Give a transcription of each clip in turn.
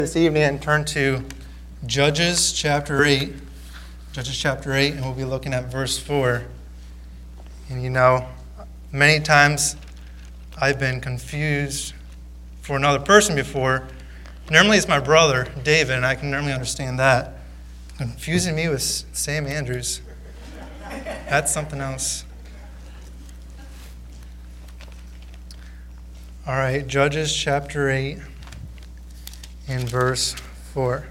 This evening and turn to Judges chapter 8. Judges chapter 8, and we'll be looking at verse 4. And many times I've been confused for another person before. Normally it's my brother, David, and I can normally understand that. Confusing me with Sam Andrews, that's something else. All right, Judges chapter 8. In verse 4.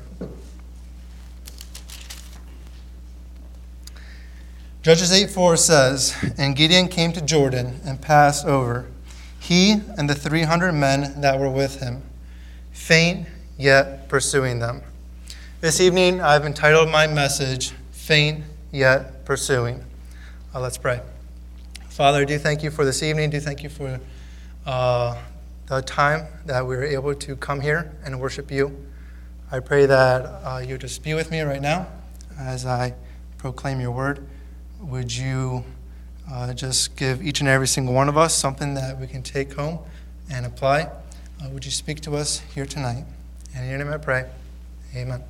Judges 8:4 says, "And Gideon came to Jordan and passed over, he and the 300 men that were with him, faint yet pursuing them." This evening I've entitled my message, "Faint Yet Pursuing." Let's pray. Father, I do thank you for this evening. I do thank you for the time that we were able to come here and worship you. I pray that you just be with me right now as I proclaim your word. Would you just give each and every single one of us something that we can take home and apply? Would you speak to us here tonight? And in your name I pray. Amen.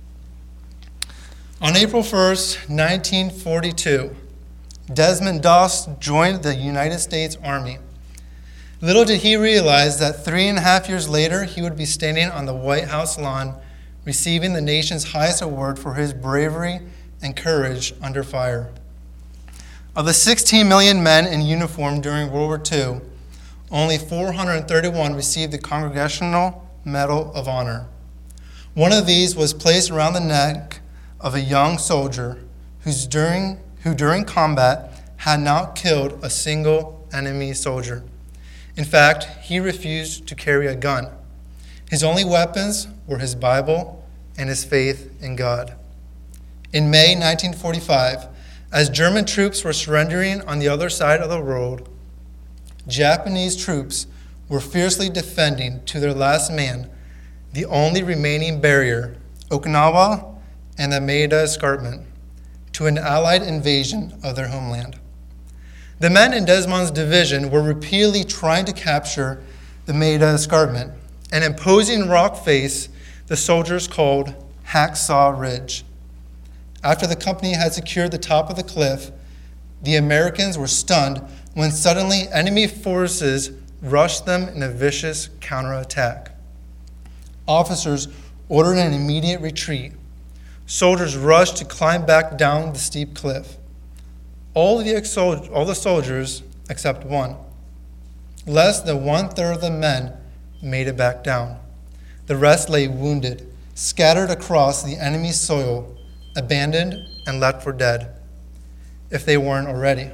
On April 1st, 1942, Desmond Doss joined the United States Army. Little did he realize that 3.5 years later, he would be standing on the White House lawn, receiving the nation's highest award for his bravery and courage under fire. Of the 16 million men in uniform during World War II, only 431 received the Congressional Medal of Honor. One of these was placed around the neck of a young soldier who during combat had not killed a single enemy soldier. In fact, he refused to carry a gun. His only weapons were his Bible and his faith in God. In May 1945, as German troops were surrendering on the other side of the world, Japanese troops were fiercely defending to their last man the only remaining barrier, Okinawa and the Maeda Escarpment, to an Allied invasion of their homeland. The men in Desmond's division were repeatedly trying to capture the Maeda Escarpment, an imposing rock face the soldiers called Hacksaw Ridge. After the company had secured the top of the cliff, the Americans were stunned when suddenly enemy forces rushed them in a vicious counterattack. Officers ordered an immediate retreat. Soldiers rushed to climb back down the steep cliff. All the soldiers, except one, less than 1/3 of the men, made it back down. The rest lay wounded, scattered across the enemy's soil, abandoned and left for dead, if they weren't already.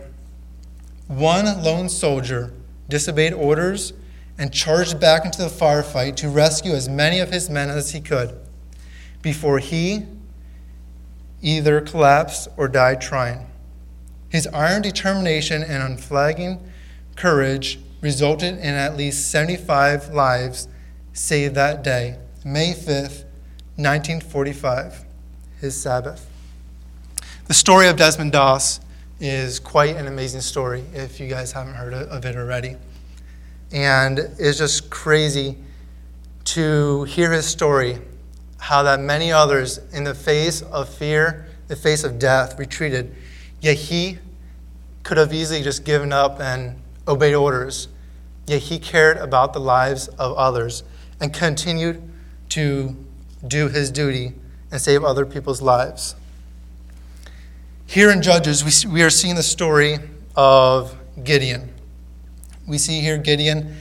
One lone soldier disobeyed orders and charged back into the firefight to rescue as many of his men as he could, before he either collapsed or died trying. His iron determination and unflagging courage resulted in at least 75 lives saved that day, May 5th, 1945, his Sabbath. The story of Desmond Doss is quite an amazing story, if you guys haven't heard of it already. And it's just crazy to hear his story, how that many others, in the face of fear, the face of death, retreated, yet he could have easily just given up and obeyed orders. Yet he cared about the lives of others and continued to do his duty and save other people's lives. Here in Judges, we are seeing the story of Gideon. We see here Gideon,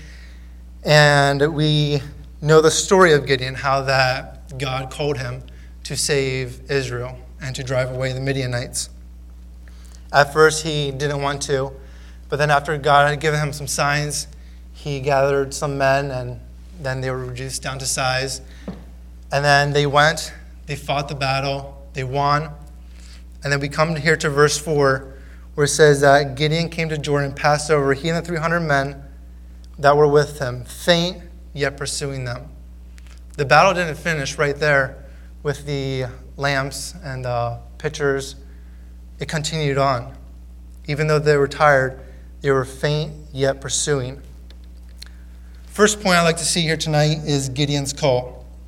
and we know the story of Gideon, how that God called him to save Israel and to drive away the Midianites. At first, he didn't want to, but then after God had given him some signs, he gathered some men, and then they were reduced down to size. And then they went, they fought the battle, they won. And then we come here to verse 4, where it says that Gideon came to Jordan and passed over, he and the 300 men that were with him, faint yet pursuing them. The battle didn't finish right there with the lamps and the pitchers. It continued on. Even though they were tired, they were faint yet pursuing. First point I'd like to see here tonight is Gideon's call.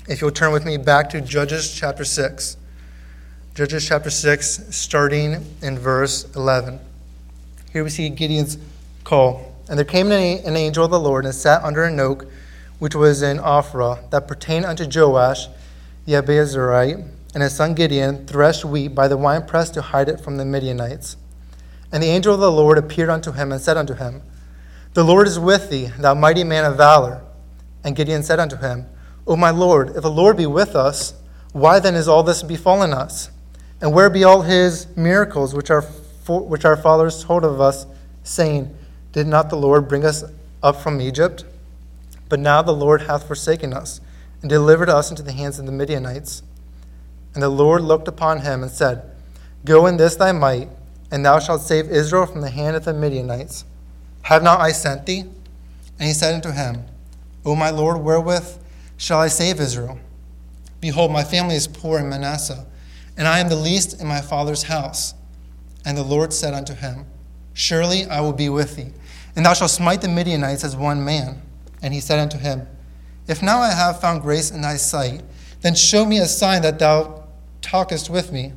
if you'll turn with me back to Judges chapter 6. Judges chapter 6, starting in verse 11. Here we see Gideon's call. And there came an angel of the Lord and sat under an oak, which was in Ophrah, that pertained unto Joash the Abiezrite, and his son Gideon threshed wheat by the winepress to hide it from the Midianites. And the angel of the Lord appeared unto him and said unto him, The Lord is with thee, thou mighty man of valor. And Gideon said unto him, O my Lord, if the Lord be with us, why then is all this befallen us? And where be all his miracles which our fathers told of us, saying, Did not the Lord bring us up from Egypt? But now the Lord hath forsaken us, and delivered us into the hands of the Midianites. And the Lord looked upon him and said, Go in this thy might, and thou shalt save Israel from the hand of the Midianites. Have not I sent thee? And he said unto him, O my Lord, wherewith shall I save Israel? Behold, my family is poor in Manasseh, and I am the least in my father's house. And the Lord said unto him, Surely I will be with thee, and thou shalt smite the Midianites as one man. And he said unto him, If now I have found grace in thy sight, then show me a sign that thou talkest with me.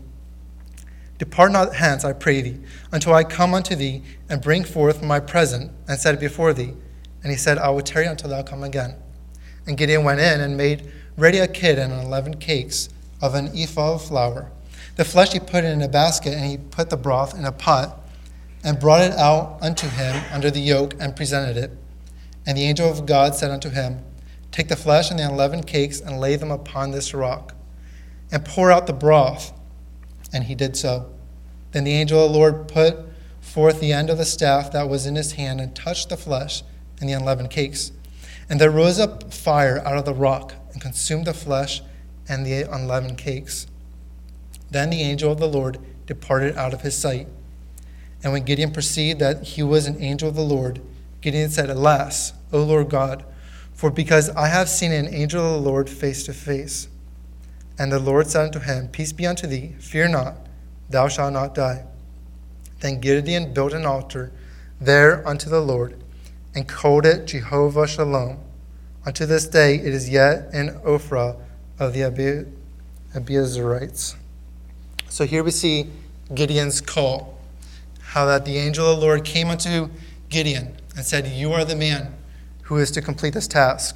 Depart not hence, I pray thee, until I come unto thee, and bring forth my present, and set it before thee. And he said, I will tarry until thou come again. And Gideon went in and made ready a kid and 11 cakes of an ephah of flour. The flesh he put in a basket, and he put the broth in a pot, and brought it out unto him under the yoke, and presented it. And the angel of God said unto him, Take the flesh and the 11 cakes, and lay them upon this rock, and pour out the broth. And he did so. Then the angel of the Lord put forth the end of the staff that was in his hand, and touched the flesh and the 11 cakes. And there rose up fire out of the rock, and consumed the flesh and the 11 cakes. Then the angel of the Lord departed out of his sight. And when Gideon perceived that he was an angel of the Lord, Gideon said, Alas, O Lord God, for because I have seen an angel of the Lord face to face. And the Lord said unto him, Peace be unto thee, fear not, thou shalt not die. Then Gideon built an altar there unto the Lord, and called it Jehovah Shalom. Unto this day it is yet in Ophrah of the Abiezrites. So here we see Gideon's call, how that the angel of the Lord came unto Gideon and said, You are the man who is to complete this task.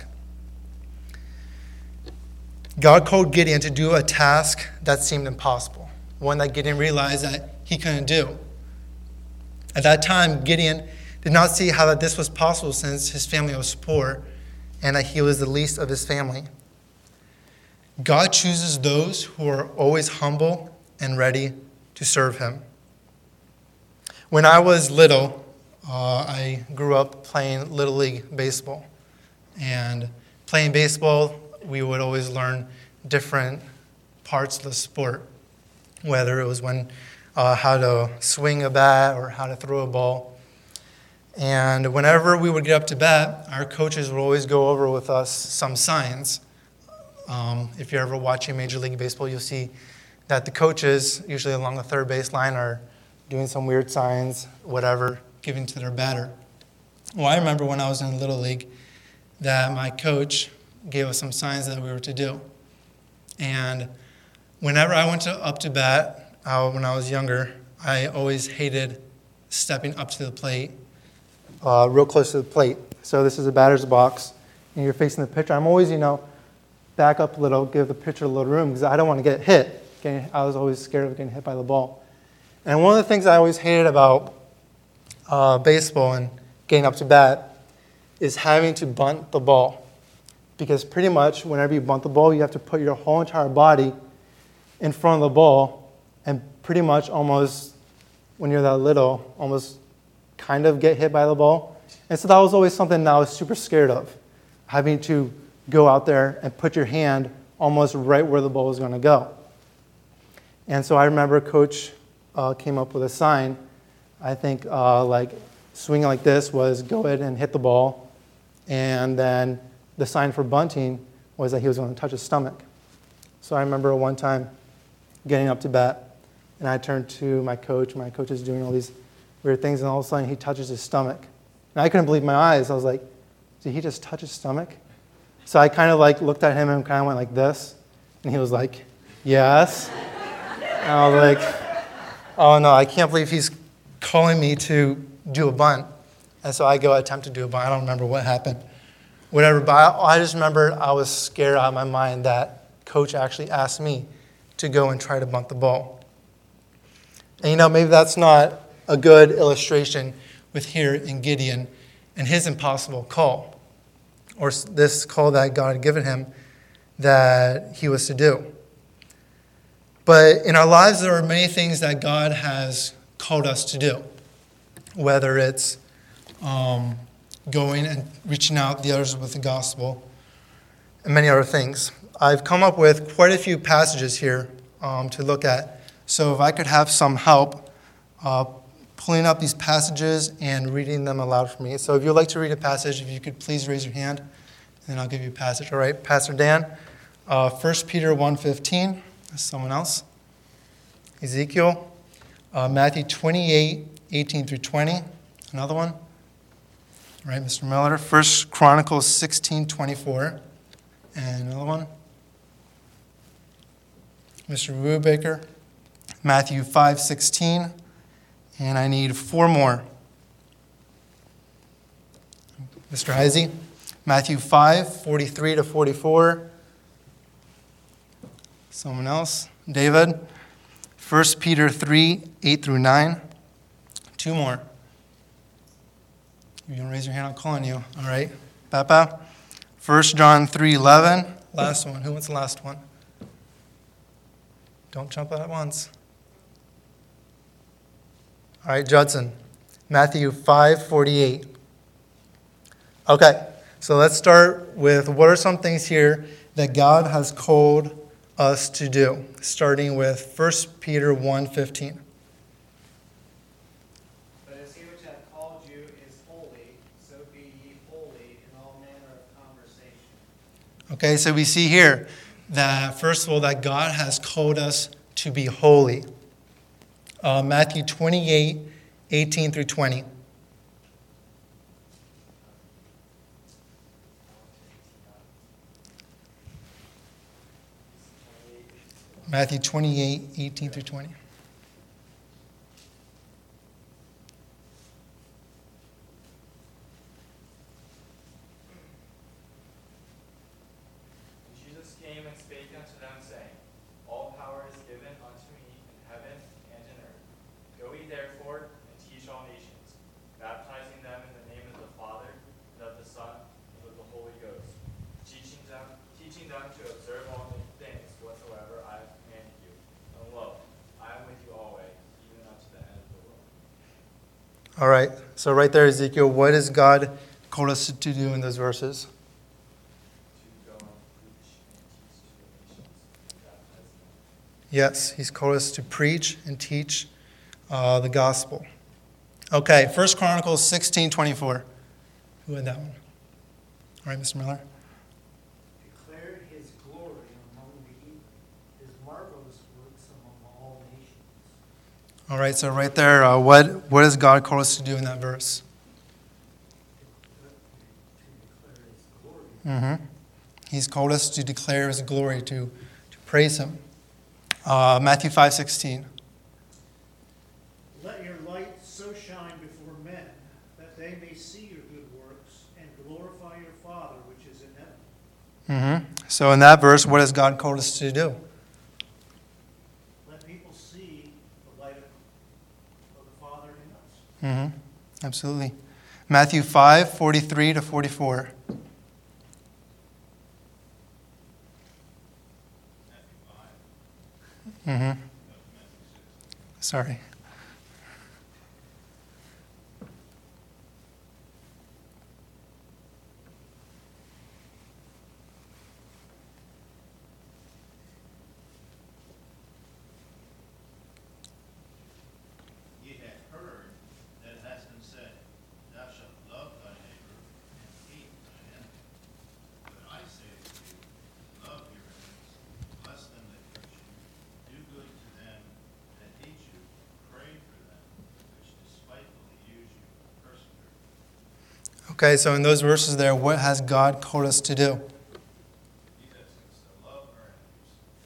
God called Gideon to do a task that seemed impossible, one that Gideon realized that he couldn't do. At that time, Gideon did not see how that this was possible since his family was poor and that he was the least of his family. God chooses those who are always humble and ready to serve him. When I was little, I grew up playing Little League baseball. And playing baseball, we would always learn different parts of the sport, whether it was how to swing a bat or how to throw a ball. And whenever we would get up to bat, our coaches would always go over with us some signs. If you're ever watching Major League Baseball, you'll see that the coaches, usually along the third base line, are doing some weird signs, whatever, giving to their batter. Well, I remember when I was in Little League that my coach gave us some signs that we were to do. And whenever I went up to bat, when I was younger, I always hated stepping up to the plate, real close to the plate. So this is a batter's box, and you're facing the pitcher. I'm always, back up a little, give the pitcher a little room, because I don't want to get hit. I was always scared of getting hit by the ball. And one of the things I always hated about baseball and getting up to bat is having to bunt the ball. Because pretty much whenever you bunt the ball, you have to put your whole entire body in front of the ball and pretty much almost, when you're that little, almost kind of get hit by the ball. And so that was always something that I was super scared of, having to go out there and put your hand almost right where the ball was going to go. And so I remember Coach came up with a sign. I think like swinging like this was go ahead and hit the ball. And then the sign for bunting was that he was going to touch his stomach. So I remember one time getting up to bat, and I turned to my coach. My coach is doing all these weird things, and all of a sudden he touches his stomach. And I couldn't believe my eyes. I was like, did he just touch his stomach? So I kind of like looked at him and kind of went like this. And he was like, yes. And I was like, oh no, I can't believe he's calling me to do a bunt. And so I go attempt to do a bunt. I don't remember what happened. Whatever, but I just remember I was scared out of my mind that coach actually asked me to go and try to bunt the ball. And maybe that's not a good illustration with here in Gideon and his impossible call, or this call that God had given him that he was to do. But in our lives, there are many things that God has called us to do, whether it's going and reaching out the others with the gospel, and many other things. I've come up with quite a few passages here to look at. So if I could have some help pulling up these passages and reading them aloud for me. So if you'd like to read a passage, if you could please raise your hand, and then I'll give you a passage. All right, Pastor Dan, 1 Peter 1:15. That's someone else. Ezekiel, Matthew 28:18 through 20. Another one. All right, Mr. Miller. 1 Chronicles 16:24. And another one. Mr. Rubaker, Matthew 5:16. And I need 4 more. Mr. Heisey, Matthew 5:43 to 44. Someone else. David, 1 Peter 3:8 through 9. 2 more. You can raise your hand, I'll call on you. All right. Papa, 1 John 3:11. Last one. Who wants the last one? Don't jump out at once. All right, Judson, Matthew 5:48. Okay, so let's start with what are some things here that God has called us to do, starting with 1 Peter 1:15. But as he which hath called you is holy, so be ye holy in all manner of conversation. Okay, so we see here that, first of all, that God has called us to be holy. Matthew 28:18 through 20. Matthew 28:18 through 20. And Jesus came and spake unto them, saying, All power is given unto me in heaven and in earth. Go ye therefore and teach all nations, baptizing them in the name of the Father, and of the Son, and of the Holy Ghost, teaching them to observe all things whatsoever I have commanded you. And lo, I am with you always, even unto the end of the world. All right, so right there, Ezekiel, what has God called us to do in those verses? To go and preach and teach to the nations, and baptize them. Yes, he's called us to preach and teach the gospel. Okay, 1 Chronicles 16:24. Who had that one? All right, Mr. Miller. Declared his glory among the heathen, his marvelous works among all nations. All right, so right there, what does God call us to do in that verse? To declare his glory. He's called us to declare his glory, to praise him. Matthew 5:16. Let your light so shine before men that they may see your good works and glorify your Father which is in heaven. So in that verse, what has God called us to do? Let people see the light of the Father in us. Absolutely. Matthew 5:43 to 44. Sorry. Ye have heard that it has been said, Thou shalt love thy neighbor and hate thine enemy. But I say to you, love your enemies, bless them that curse you, do good to them that hate you, pray for them which despitefully use you and persecute you. Okay, so in those verses there, what has God called us to do?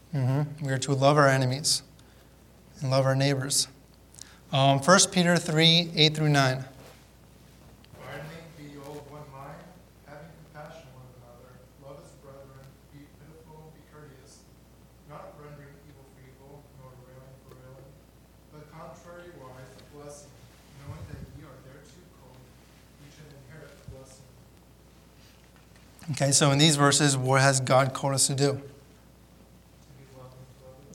We are to love our enemies and love our neighbors. 1 Peter 3, 8 through 9. Finally, be all of one mind, having compassion one of another, love as brethren, be pitiful, be courteous, not rendering evil for evil, nor railing for railing, but contrariwise blessing, knowing that ye are thereto called, ye should inherit the blessing. Okay, so in these verses, what has God called us to do? To be loving to others.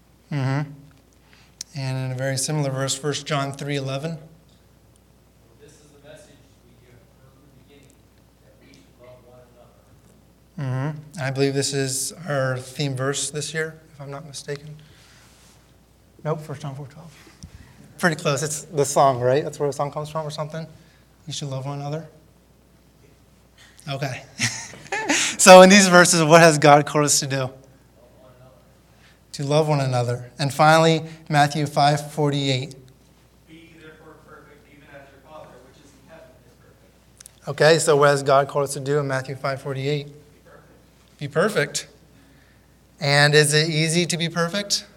And in a very similar verse, 1 John 3:11. This is the message we hear from the beginning, that we should love one another. I believe this is our theme verse this year, if I'm not mistaken. Nope, 1 John 4:12. Pretty close. It's the song, right? That's where the song comes from or something? You should love one another? Okay. So in these verses, what has God called us to do? To love one another. And finally, Matthew 5:48. Be ye therefore perfect, even as your Father, which is in heaven, is perfect. Okay, so what has God called us to do in Matthew 5:48? Be perfect. Be perfect. And is it easy to be perfect?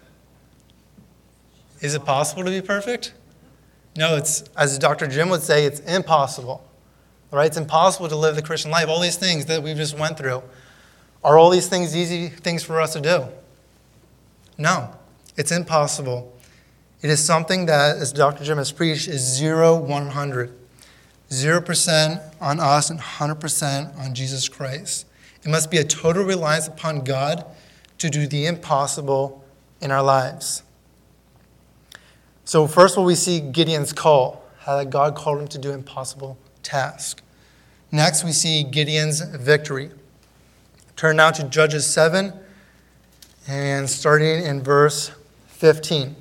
Is it possible to be perfect? No, it's, as Dr. Jim would say, it's impossible. Right? It's impossible to live the Christian life. All these things that we've just went through, are all these things easy things for us to do? No, it's impossible. It is something that, as Dr. Jim has preached, is 0-100. 0% on us and 100% on Jesus Christ. It must be a total reliance upon God to do the impossible in our lives. So first of all, we see Gideon's call, how God called him to do impossible task. Next, we see Gideon's victory. Turn now to Judges 7, and starting in verse 15.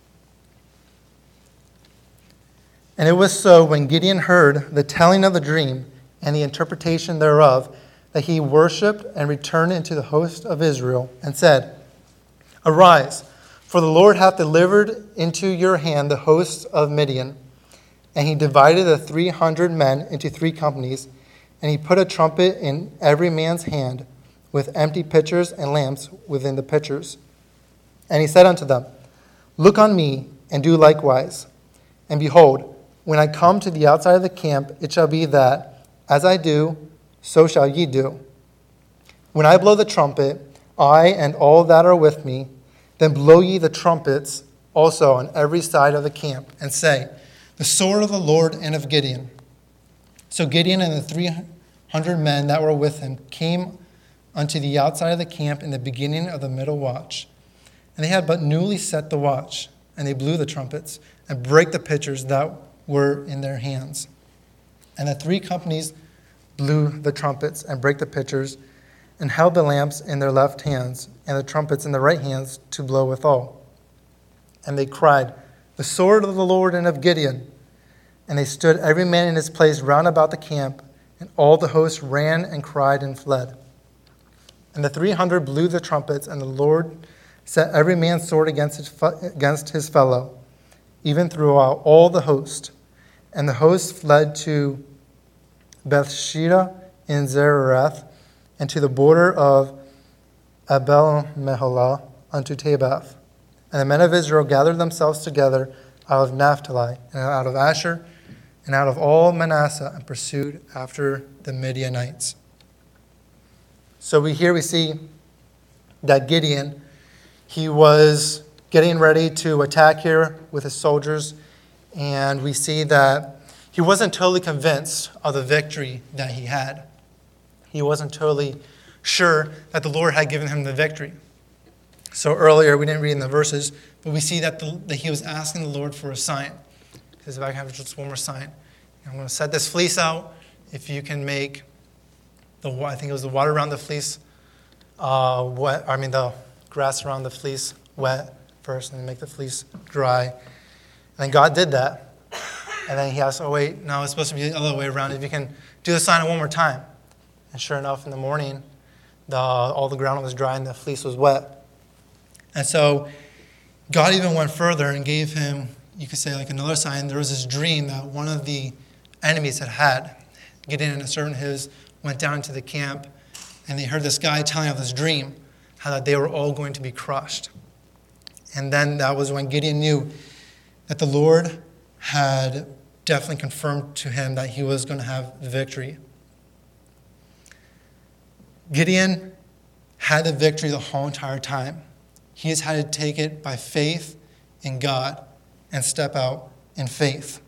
And it was so, when Gideon heard the telling of the dream and the interpretation thereof, that he worshipped and returned into the host of Israel, and said, Arise, for the Lord hath delivered into your hand the hosts of Midian. And he divided the 300 men into 3 companies, and he put a trumpet in every man's hand, with empty pitchers and lamps within the pitchers. And he said unto them, Look on me, and do likewise. And behold, when I come to the outside of the camp, it shall be that, as I do, so shall ye do. When I blow the trumpet, I and all that are with me, then blow ye the trumpets also on every side of the camp, and say, The sword of the Lord and of Gideon. So Gideon and the 300 men that were with him came unto the outside of the camp in the beginning of the middle watch. And they had but newly set the watch, and they blew the trumpets, and brake the pitchers that were in their hands. And the 3 companies blew the trumpets, and brake the pitchers, and held the lamps in their left hands, and the trumpets in their right hands to blow withal. And they cried, The sword of the Lord and of Gideon. And they stood every man in his place round about the camp, and all the host ran and cried and fled. And the 300 blew the trumpets, and the Lord set every man's sword against his fellow, even throughout all the host. And the host fled to Bethsheba in Zererath, and to the border of Abel-Meholah unto Tabath. And the men of Israel gathered themselves together out of Naphtali, and out of Asher, and out of all Manasseh, and pursued after the Midianites. So we see that Gideon, he was getting ready to attack here with his soldiers, and we see that he wasn't totally convinced of the victory that he had. He wasn't totally sure that the Lord had given him the victory. So earlier, we didn't read in the verses, but we see that he was asking the Lord for a sign. He says, if I can have just one more sign. I'm going to set this fleece out. If you can make I think it was the water around the fleece the grass around the fleece wet first, and then make the fleece dry. And then God did that. And then he asked, oh wait, no, it's supposed to be the other way around. If you can do the sign one more time. And sure enough, in the morning, all the ground was dry and the fleece was wet. And so God even went further and gave him, you could say, like another sign. There was this dream that one of the enemies had. Gideon and a servant of his went down into the camp, and they heard this guy telling of this dream, how that they were all going to be crushed. And then that was when Gideon knew that the Lord had definitely confirmed to him that he was going to have victory. Gideon had the victory the whole entire time. He has had to take it by faith in God and step out in faith.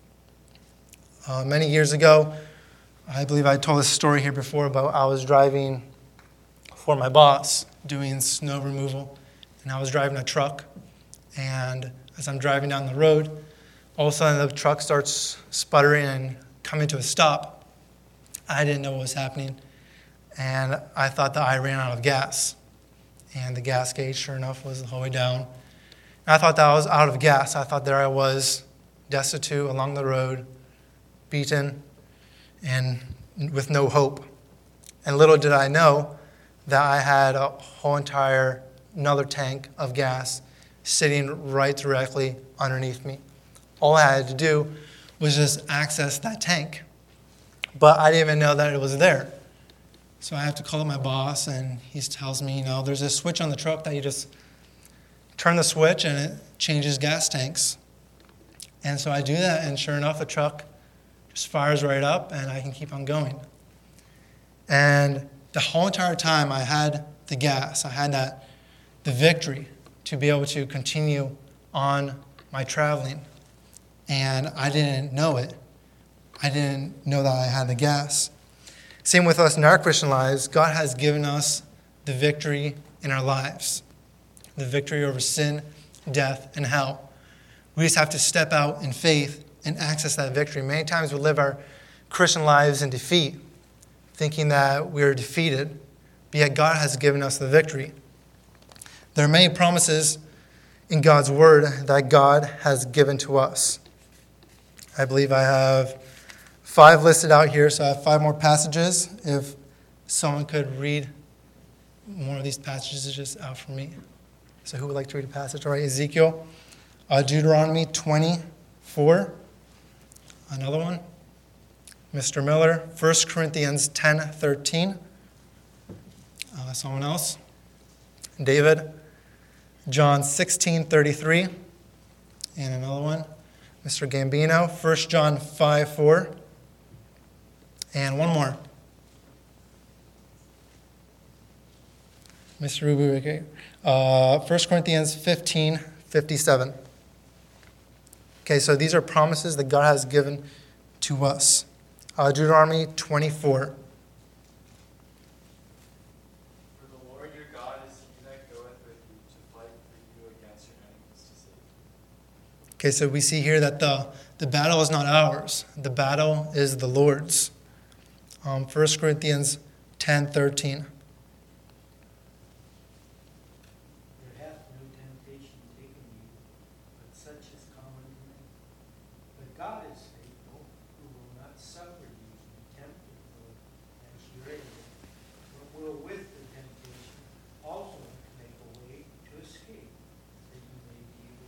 Many years ago, I believe I told this story here before about I was driving for my boss doing snow removal, and I was driving a truck, and as I'm driving down the road, all of a sudden the truck starts sputtering and coming to a stop. I didn't know what was happening, and I thought that I ran out of gas, and the gas gauge, sure enough, was the whole way down. And I thought that I was out of gas. I thought there I was, destitute along the road, beaten, and with no hope. And little did I know that I had a whole entire another tank of gas sitting right directly underneath me. All I had to do was just access that tank. But I didn't even know that it was there. So I have to call my boss, and he tells me, there's a switch on the truck that you just turn the switch and it changes gas tanks. And so I do that, and sure enough, the truck just fires right up, and I can keep on going. And the whole entire time I had the gas, I had the victory to be able to continue on my traveling. And I didn't know it. I didn't know that I had the gas. Same with us in our Christian lives. God has given us the victory in our lives. The victory over sin, death, and hell. We just have to step out in faith and access that victory. Many times we live our Christian lives in defeat, thinking that we're defeated, but yet God has given us the victory. There are many promises in God's word that God has given to us. I believe I have 5 listed out here, so I have 5 more passages. If someone could read more of these passages just out for me. So who would like to read a passage? All right, Ezekiel, Deuteronomy 24. Another one. Mr. Miller, 1 Corinthians 10:13. Someone else. David, John 16:33. And another one. Mr. Gambino, 1 John 5:4. And one more. Mr. Rubu, okay. 1 Corinthians 15:57. Okay, so these are promises that God has given to us. Deuteronomy 24. For the Lord your God is he that goeth with you to fight for you against your enemies to save you. Okay, so we see here that the battle is not ours. The battle is the Lord's. 1 Corinthians 10:13. There hath no temptation taken you, but such is common to men. But God is faithful, who will not suffer you to be tempted as you are able, but will with the temptation also make a way to escape, that you may be able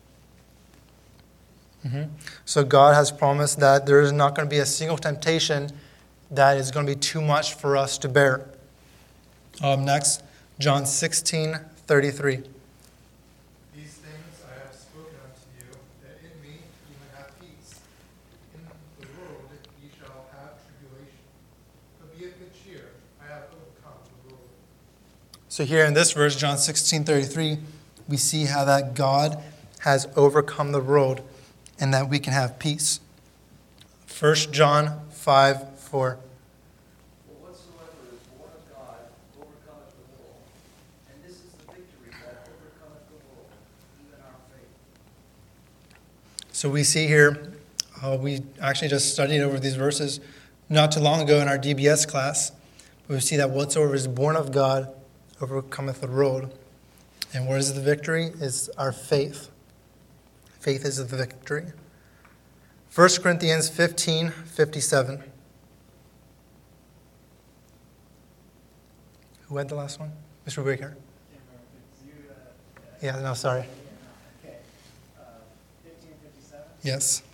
to bear. So God has promised that there is not going to be a single temptation that is going to be too much for us to bear. Next, John 16:33. These things I have spoken unto you, that in me you may have peace. In the world ye shall have tribulation. But be of good cheer, I have overcome the world. So here in this verse, John 16:33, we see how that God has overcome the world and that we can have peace. 1 John 5:4. For whatsoever is born of God overcometh the world, and this is the victory that overcometh the world, even our faith. So we see here, we actually just studied over these verses not too long ago in our DBS class. We see that whatsoever is born of God overcometh the world. And what is the victory? It's our faith. Faith is the victory. 1 Corinthians 15:57. Who had the last one? Mr. Baker. Yeah, no, sorry. Okay. 15:57? Yes.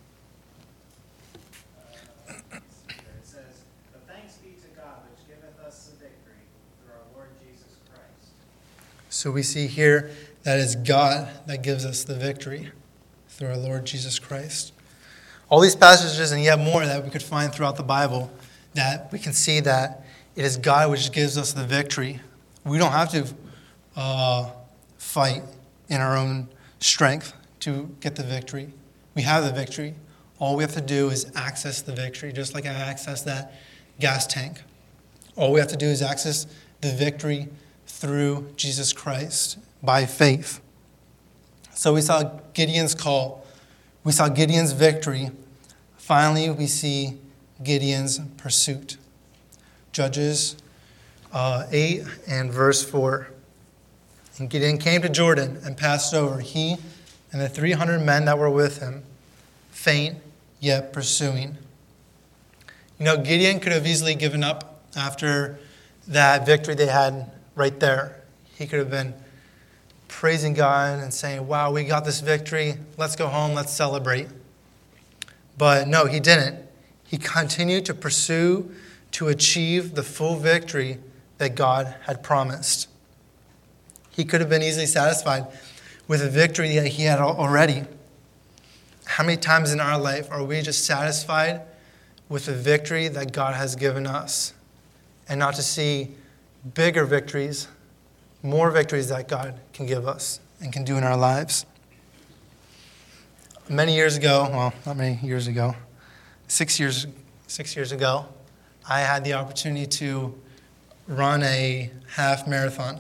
It says, "But thanks be to God which giveth us the victory through our Lord Jesus Christ." So we see here that it's God that gives us the victory through our Lord Jesus Christ. All these passages and yet more that we could find throughout the Bible, that we can see that it is God which gives us the victory. We don't have to fight in our own strength to get the victory. We have the victory. All we have to do is access the victory, just like I accessed that gas tank. All we have to do is access the victory through Jesus Christ by faith. So we saw Gideon's call. We saw Gideon's victory. Finally, we see Gideon's pursuit. Judges 8 and verse 4. And Gideon came to Jordan and passed over, he and the 300 men that were with him, faint yet pursuing. You know, Gideon could have easily given up after that victory they had right there. He could have been praising God and saying, wow, we got this victory. Let's go home. Let's celebrate. But no, he didn't. He continued to pursue to achieve the full victory that God had promised. He could have been easily satisfied with the victory that he had already. How many times in our life are we just satisfied with the victory that God has given us and not to see bigger victories, more victories that God can give us and can do in our lives? Many years ago, well, not many years ago, 6 years ago, I had the opportunity to run a half marathon.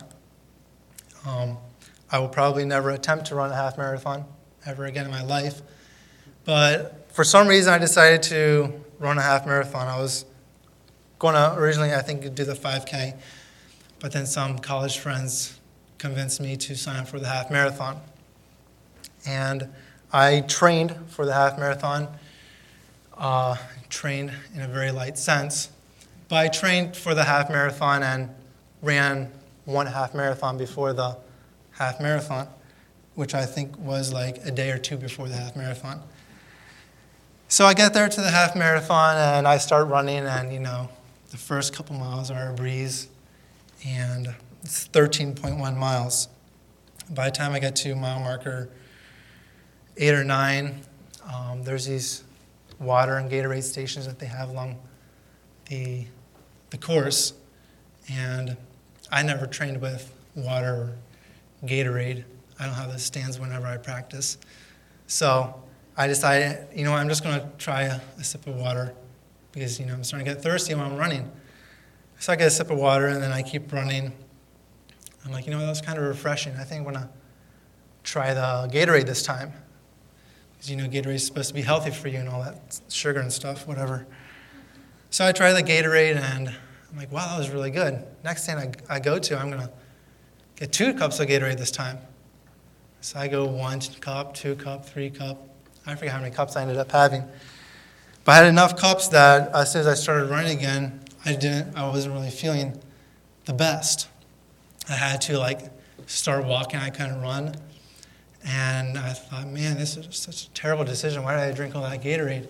I will probably never attempt to run a half marathon ever again in my life. But for some reason, I decided to run a half marathon. I was going to originally, I think, do the 5K. But then some college friends convinced me to sign up for the half marathon. And I trained for the half marathon, trained in a very light sense. But I trained for the half marathon and ran one half marathon before the half marathon, which I think was like a day or two before the half marathon. So I get there to the half marathon and I start running, and the first couple miles are a breeze, and it's 13.1 miles. By the time I get to mile marker 8 or 9, there's these water and Gatorade stations that they have along the course, and I never trained with water or Gatorade. I don't have those stands whenever I practice. So I decided, I'm just going to try a sip of water because, I'm starting to get thirsty when I'm running. So I get a sip of water, and then I keep running. I'm like, that was kind of refreshing. I think I'm going to try the Gatorade this time. Because, Gatorade is supposed to be healthy for you and all that sugar and stuff, whatever. So I try the Gatorade, and I'm like, wow, that was really good. Next thing I go to, I'm going to get 2 cups of Gatorade this time. So I go 1 cup, 2 cup, 3 cup. I forget how many cups I ended up having. But I had enough cups that as soon as I started running again, I wasn't really feeling the best. I had to start walking. I couldn't run. And I thought, man, this is such a terrible decision. Why did I drink all that Gatorade?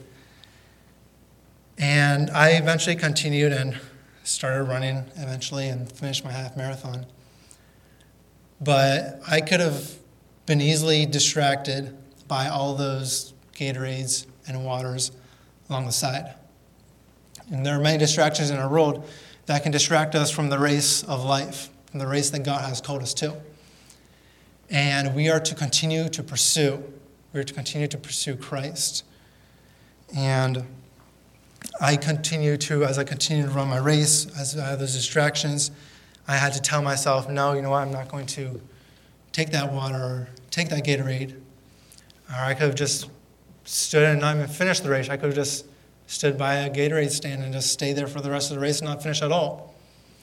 And I eventually continued and started running eventually and finished my half marathon. But I could have been easily distracted by all those Gatorades and waters along the side. And there are many distractions in our world that can distract us from the race of life, from the race that God has called us to. And we are to continue to pursue. We are to continue to pursue Christ. And as I continue to run my race, as I have those distractions, I had to tell myself, no, you know what, I'm not going to take that water or take that Gatorade. Or I could have just stood and not even finished the race. I could have just stood by a Gatorade stand and just stayed there for the rest of the race and not finish at all.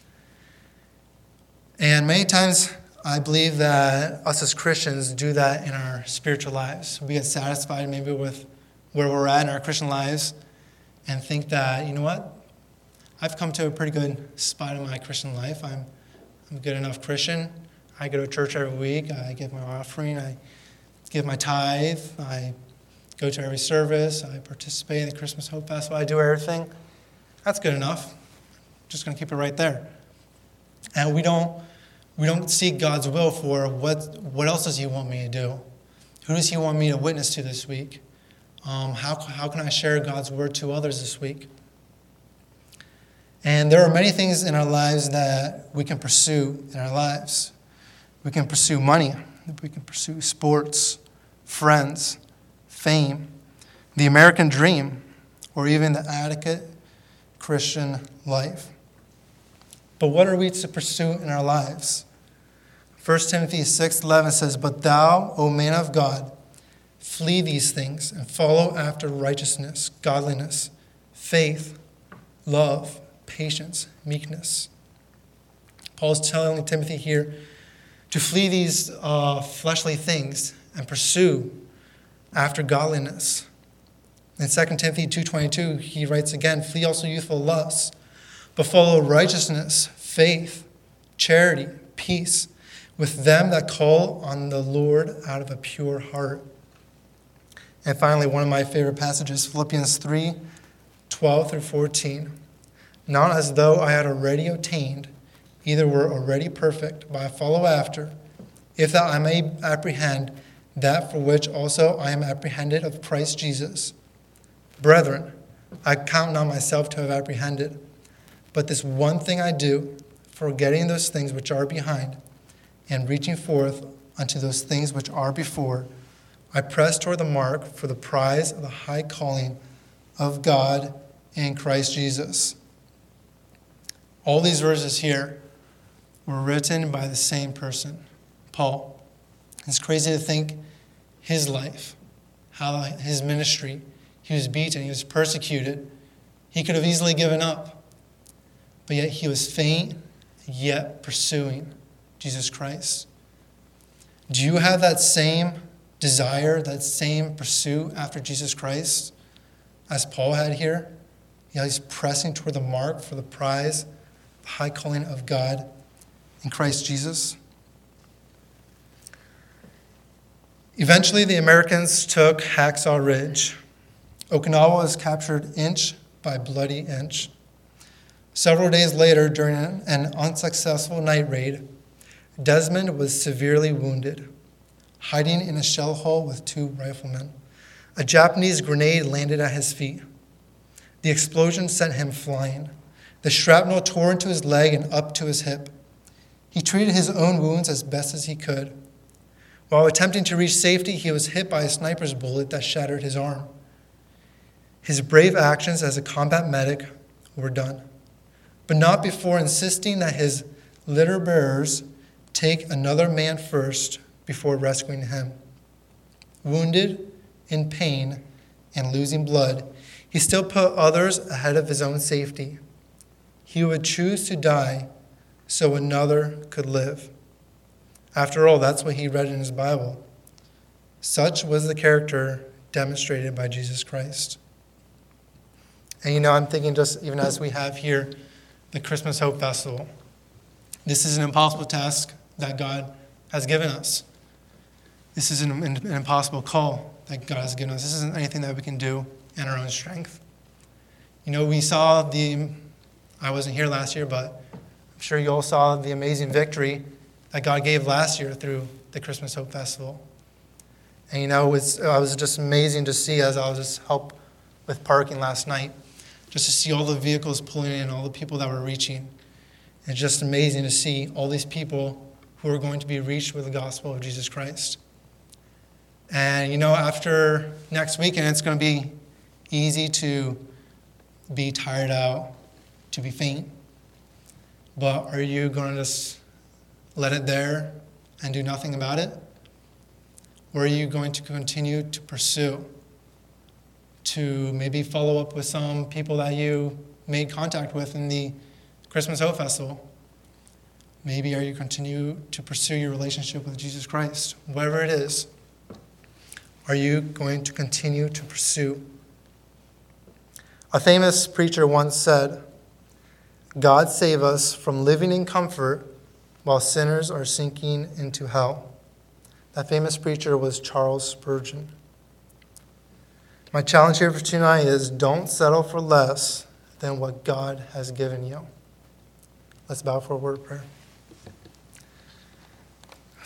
And many times I believe that us as Christians do that in our spiritual lives. We get satisfied maybe with where we're at in our Christian lives and think that, you know what, I've come to a pretty good spot in my Christian life. I'm a good enough Christian. I go to church every week. I give my offering. I give my tithe. I go to every service. I participate in the Christmas Hope Festival. I do everything. That's good enough. I'm just going to keep it right there. And we don't We don't seek God's will for what else does he want me to do? Who does he want me to witness to this week? How can I share God's word to others this week? And there are many things in our lives that we can pursue in our lives. We can pursue money. We can pursue sports, friends, fame, the American dream, or even the adequate Christian life. But what are we to pursue in our lives? 1 Timothy 6:11 says, "But thou, O man of God, flee these things and follow after righteousness, godliness, faith, love, patience, meekness." Paul's telling Timothy here to flee these fleshly things and pursue after godliness. In 2 Timothy 2:22, he writes again, "Flee also youthful lusts, but follow righteousness, faith, charity, peace, with them that call on the Lord out of a pure heart." And finally, one of my favorite passages, Philippians 3:12 through 14. "Not as though I had already obtained, either were already perfect, but I follow after, if that I may apprehend that for which also I am apprehended of Christ Jesus. Brethren, I count not myself to have apprehended, but this one thing I do, forgetting those things which are behind, and reaching forth unto those things which are before, I press toward the mark for the prize of the high calling of God in Christ Jesus." All these verses here were written by the same person, Paul. It's crazy to think his life, how his ministry, he was beaten, he was persecuted. He could have easily given up, but yet he was faint, yet pursuing Jesus Christ. Do you have that same desire, that same pursuit after Jesus Christ as Paul had here? He's pressing toward the mark for the prize, the high calling of God in Christ Jesus. Eventually, the Americans took Hacksaw Ridge. Okinawa was captured inch by bloody inch. Several days later, during an unsuccessful night raid, Desmond was severely wounded, hiding in a shell hole with 2 riflemen. A Japanese grenade landed at his feet. The explosion sent him flying. The shrapnel tore into his leg and up to his hip. He treated his own wounds as best as he could. While attempting to reach safety, he was hit by a sniper's bullet that shattered his arm. His brave actions as a combat medic were done, but not before insisting that his litter bearers take another man first before rescuing him. Wounded, in pain, and losing blood, he still put others ahead of his own safety. He would choose to die so another could live. After all, that's what he read in his Bible. Such was the character demonstrated by Jesus Christ. And I'm thinking just even as we have here the Christmas Hope Festival, this is an impossible task that God has given us. This is an impossible call that God has given us. This isn't anything that we can do in our own strength. We saw I wasn't here last year, but I'm sure you all saw the amazing victory that God gave last year through the Christmas Hope Festival. And it was just amazing to see as I was just help with parking last night, just to see all the vehicles pulling in, all the people that were reaching. It's just amazing to see all these people who are going to be reached with the gospel of Jesus Christ. And after next weekend, it's going to be easy to be tired out, to be faint. But are you going to just let it there and do nothing about it? Or are you going to continue to pursue, to maybe follow up with some people that you made contact with in the Christmas Hope Festival? Maybe are you continue to pursue your relationship with Jesus Christ? Whatever it is, are you going to continue to pursue? A famous preacher once said, "God save us from living in comfort while sinners are sinking into hell." That famous preacher was Charles Spurgeon. My challenge here for tonight is don't settle for less than what God has given you. Let's bow for a word of prayer.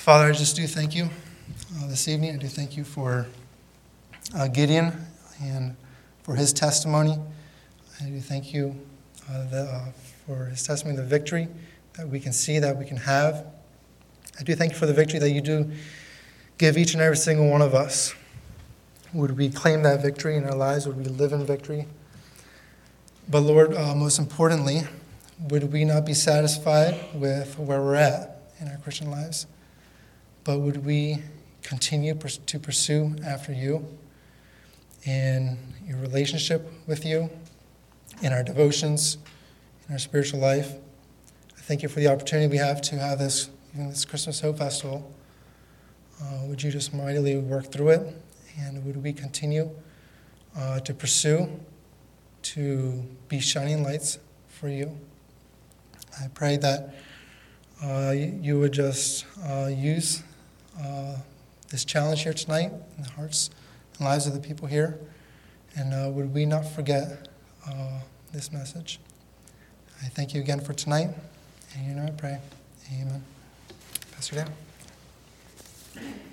Father, I just do thank you this evening. I do thank you for Gideon and for his testimony. I do thank you for his testimony, the victory that we can see, that we can have. I do thank you for the victory that you do give each and every single one of us. Would we claim that victory in our lives? Would we live in victory? But Lord, most importantly, would we not be satisfied with where we're at in our Christian lives? But would we continue to pursue after you in your relationship with you, in our devotions, in our spiritual life? I thank you for the opportunity we have to have this Christmas Hope Festival. Would you just mightily work through it? And would we continue to pursue, to be shining lights for you? I pray that you would just use this challenge here tonight in the hearts and lives of the people here. And would we not forget this message? I thank you again for tonight. And I pray. Amen. Pastor Dan.